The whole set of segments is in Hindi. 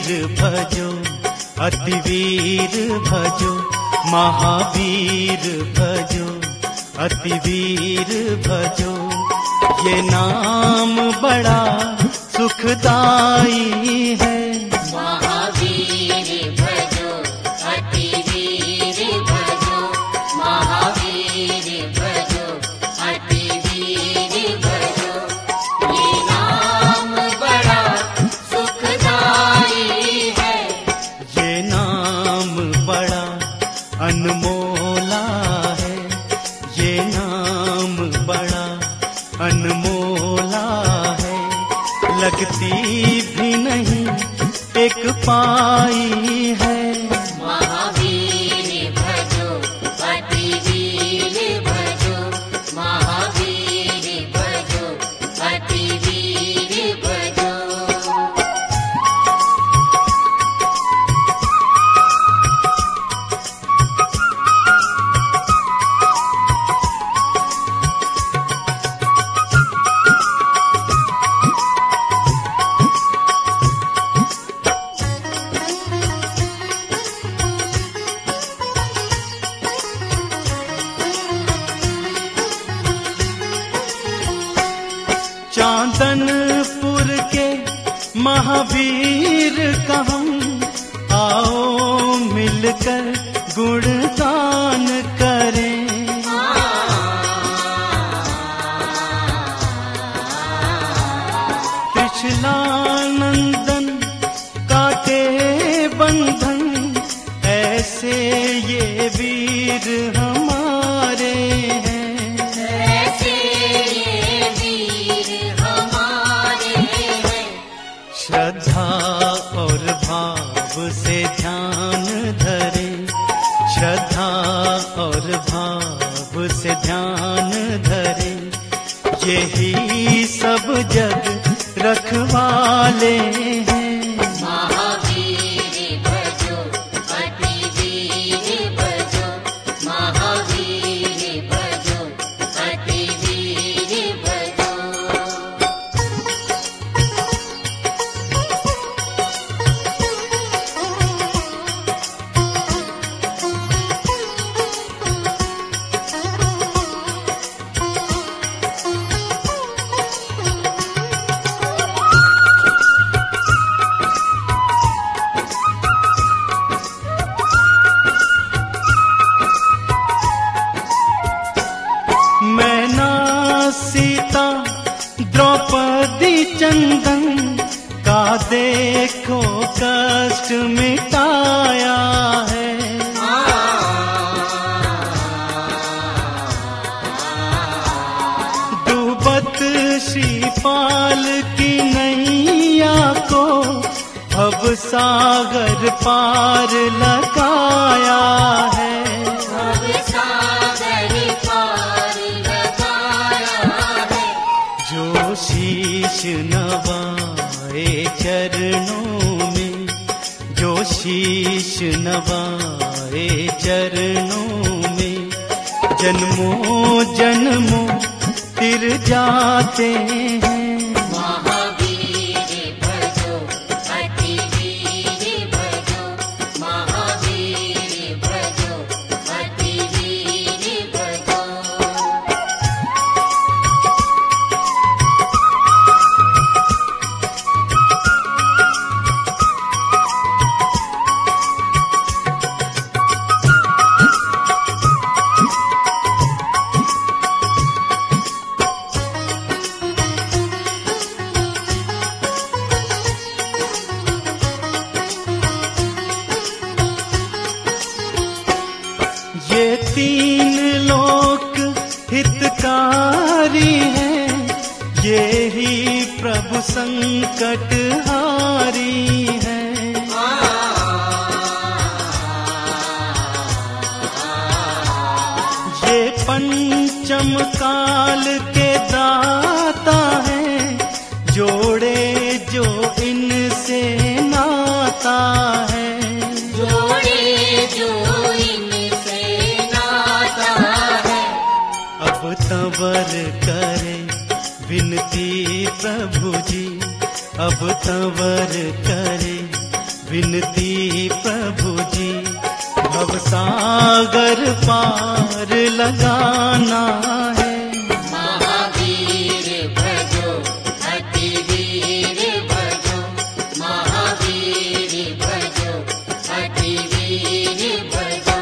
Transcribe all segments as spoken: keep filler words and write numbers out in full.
भजो, अतिवीर भजो, महावीर भजो, अतिवीर भजो। ये नाम बड़ा सुखदाई है। महावीर भजो, अतिवीर भजो, महावीर भजो, अतिवीर भजो। ये नाम बड़ा सुखदाई है। ये नाम बड़ा अनमोला है। ये नाम बड़ा अनमोला है। लगती भी नहीं एक पाई है। महावीर भजो, अतिवीर भजो, महावीर भजो, अतिवीर भजो। चांदनपुर के महावीर का हम आओ मिलकर गुणगान करें। त्रिशूलानंदन काटे बंधन, ऐसे ये वीर हमारे हैं। श्रद्धा और भाव से ध्यान धरे, श्रद्धा और भाव से ध्यान धरे। यही सब जग रखवाले हैं। महावीर भजो, अतिवीर भजो, महावीर भजो, अतिवीर भजो। मैना सीता द्रौपदी चंदन का देखो कष्ट मिटाया है। डूबत श्रीपाल की नैया को अब सागर पार लगाया है। जो शीश नवाए चरणों में, जो शीश नवाए चरणों में, जन्मों जन्मों तिर जाते हैं। महावीर भजो, अतिवीर भजो, महावीर भजो, अतिवीर भजो। ये तीन लोक हितकारी हैं। ये ही प्रभु संकट हारी हैं। ये पंचम काल के दाता हैं। जोड़े जो इनसे नाता है, जोड़े जो इनसे नाता है। अब तंवर करे विनती प्रभु जी, अब तंवर करे विनती प्रभु जी, भवसागर पार लगाना है। महावीर भजो, अति वीर भजो, महावीर भजो, अति वीर भजो।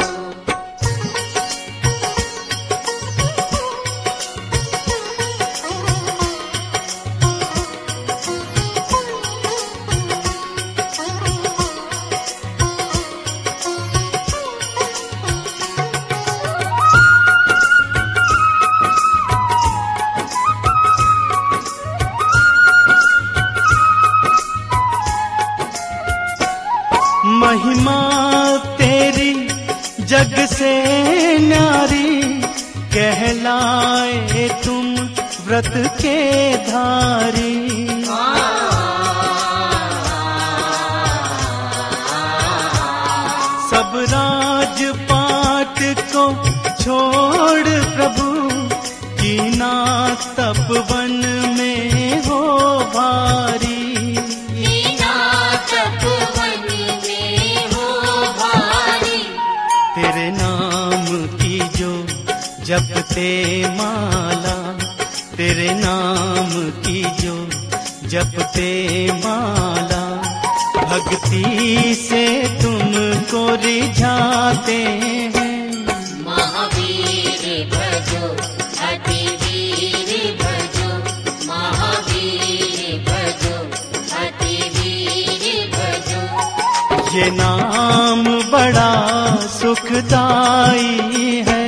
महिमा तेरी जग से न्यारी, कहलाए तुम व्रत के धारी। सब राजपाट को छोड़ प्रभु, कीना तपवन में हो भारी। तेरे नाम की जो जपते माला, तेरे नाम की जो जपते माला, भक्ति से तुमको रिझाते हैं। महावीर भजो, अति वीर भजो, महावीर भजो, अति वीर भजो। ये नाम बड़ा सुखदाई है।